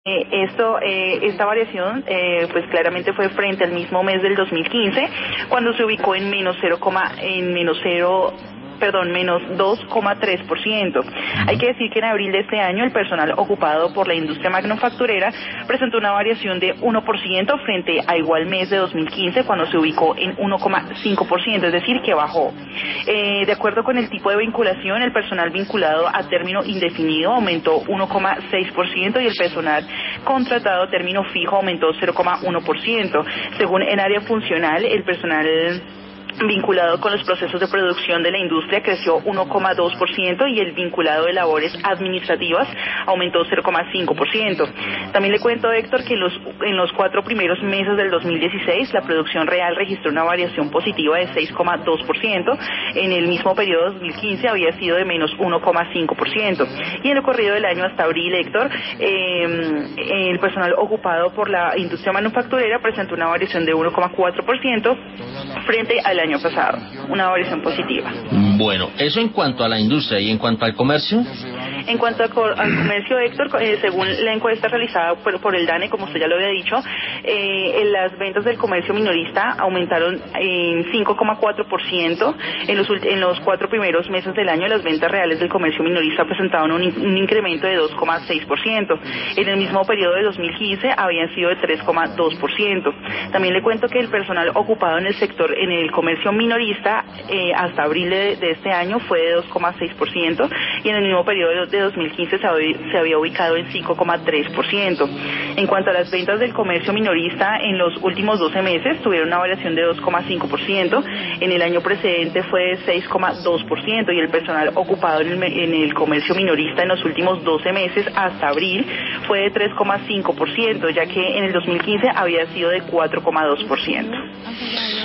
Esta variación pues claramente fue frente al mismo mes del 2015, cuando se ubicó en menos 2,3%. Hay que decir que en abril de este año el personal ocupado por la industria manufacturera presentó una variación de 1% frente a igual mes de 2015, cuando se ubicó en 1,5%, es decir, que bajó. De acuerdo con el tipo de vinculación, el personal vinculado a término indefinido aumentó 1,6% y el personal contratado a término fijo aumentó 0,1%. Según el área funcional, el personal vinculado con los procesos de producción de la industria creció 1,2% y el vinculado de labores administrativas aumentó 0,5%. También le cuento, Héctor, que en los 4 primeros meses del 2016 la producción real registró una variación positiva de 6,2%. En el mismo periodo 2015 había sido de menos 1,5%. Y en lo corrido del año hasta abril, Héctor, el personal ocupado por la industria manufacturera presentó una variación de 1,4% frente al año pasado, una variación positiva. Bueno, eso en cuanto a la industria. ¿Y en cuanto al comercio? En cuanto al comercio, Héctor, según la encuesta realizada por el DANE, como usted ya lo había dicho, las ventas del comercio minorista aumentaron en 5,4%. En los 4 primeros meses del año, las ventas reales del comercio minorista presentaron un incremento de 2,6%. En el mismo periodo de 2015 habían sido de 3,2%. También le cuento que el personal ocupado en el comercio minorista hasta abril de este año fue de 2,6%, y en el mismo periodo de 2015 se había ubicado en 5,3%. En cuanto a las ventas del comercio minorista, en los últimos 12 meses tuvieron una variación de 2,5%, en el año precedente fue de 6,2%, y el personal ocupado en el comercio minorista en los últimos 12 meses hasta abril fue de 3,5%, ya que en el 2015 había sido de 4,2%.